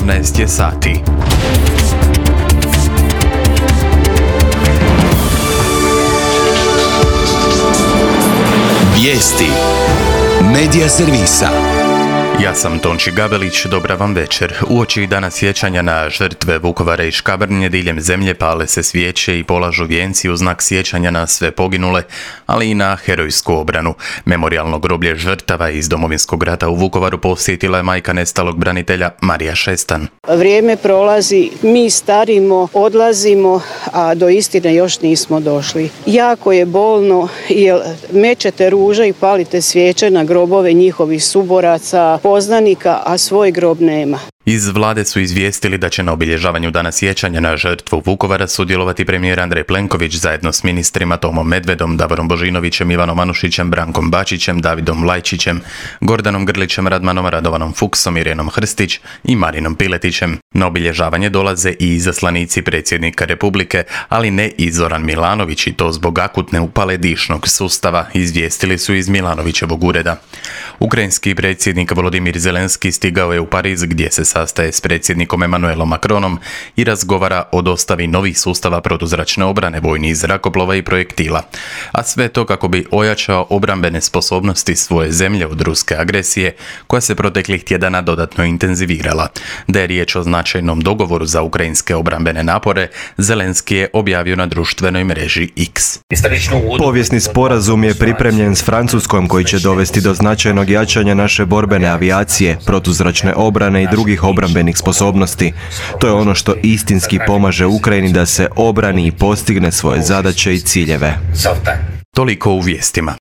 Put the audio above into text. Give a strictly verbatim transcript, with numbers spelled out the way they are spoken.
sedamnaest je sati. Vijesti Medija servisa. Ja sam Tonči Gabelić, dobra vam večer. Uoči dana sjećanja na žrtve Vukovara i Škabrnje diljem zemlje pale se svijeće i polažu vijenci u znak sjećanja na sve poginule, ali i na herojsku obranu. Memorijalno groblje žrtava iz Domovinskog rata u Vukovaru posjetila je majka nestalog branitelja Marija Šestan. Vrijeme prolazi, mi starimo, odlazimo, a do istine još nismo došli. Jako je bolno jer mećete ruže i palite svijeće na grobove njihovih suboraca, poznanika, a svoj grob nema. Iz vlade su izvijestili da će na obilježavanju dana sjećanja na žrtvu Vukovara sudjelovati premijer Andrej Plenković zajedno s ministrima Tomom Medvedom, Davorom Božinovićem, Ivanom Anušićem, Brankom Bačićem, Davidom Lajčićem, Gordanom Grlićem, Radmanom Radovanom Fuksom, Irenom Hrstić i Marinom Piletićem. Na obilježavanje dolaze i izaslanici predsjednika Republike, ali ne i Zoran Milanović, i to zbog akutne upale dišnog sustava, izvijestili su iz Milanovićevog ureda. Ukrajinski predsjednik Volodimir Zelenski stigao je u Pariz gdje se sastaje s predsjednikom Emmanuelom Macronom i razgovara o dostavi novih sustava protuzračne obrane, vojnih zrakoplova i projektila. A sve to kako bi ojačao obrambene sposobnosti svoje zemlje od ruske agresije, koja se proteklih tjedana dodatno intenzivirala. Da je riječ o značajnom dogovoru za ukrajinske obrambene napore, Zelenski je objavio na društvenoj mreži X. Povijesni sporazum je pripremljen s Francuskom koji će dovesti do značajnog jačanja naše borbene avijacije, protuzračne obrane i drugih obrambenih sposobnosti. To je ono što istinski pomaže Ukrajini da se obrani i postigne svoje zadaće i ciljeve. Toliko u vijestima.